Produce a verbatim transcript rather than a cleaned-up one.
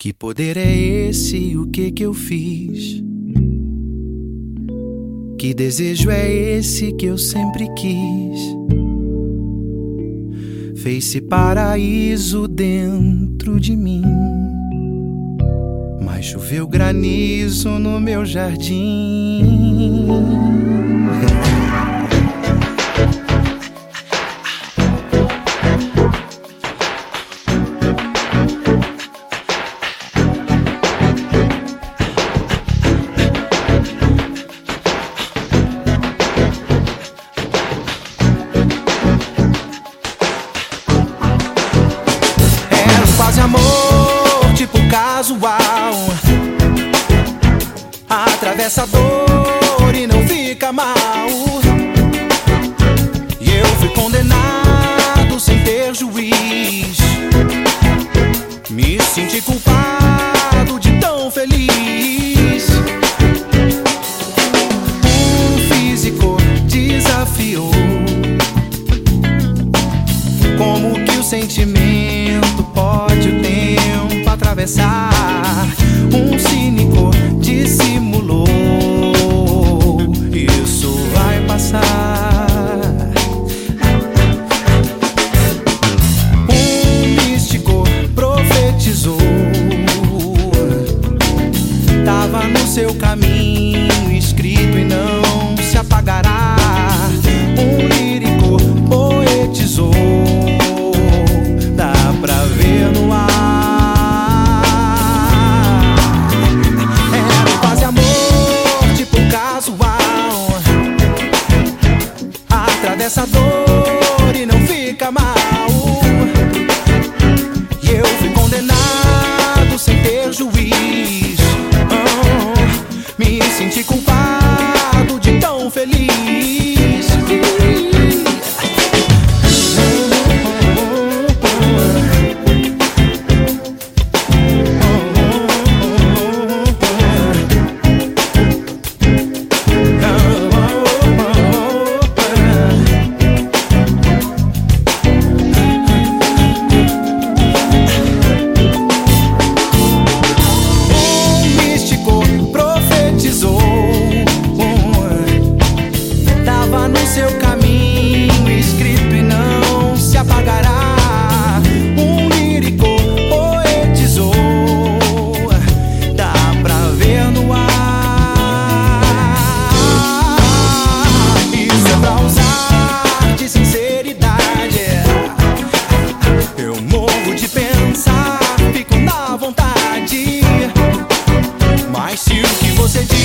Que poder é esse? O que que eu fiz? Que desejo é esse que eu sempre quis? Fez-se paraíso dentro de mim, mas choveu granizo no meu jardim. Quase amor, tipo casual, atravessa a dor e não fica mal. E eu fui condenado sem ter juiz, me senti culpado de tão feliz. Um físico desafiou como que o sentimento pode o tempo atravessar. Um cínico dissimulou, isso vai passar. Um místico profetizou, tava no seu caminho escrito e não se apagará. Um lírico poetizou, no ar. Era quase amor, tipo casual, atravessa a dor e não fica mal. E eu fui condenado sem ter juiz, oh, me senti culpado de tão feliz. Seu caminho escrito e não se apagará. Um lírico poetizou, dá pra ver no ar. Isso é pra usar de sinceridade. Eu morro de pensar, fico na vontade. Mas se o que você diz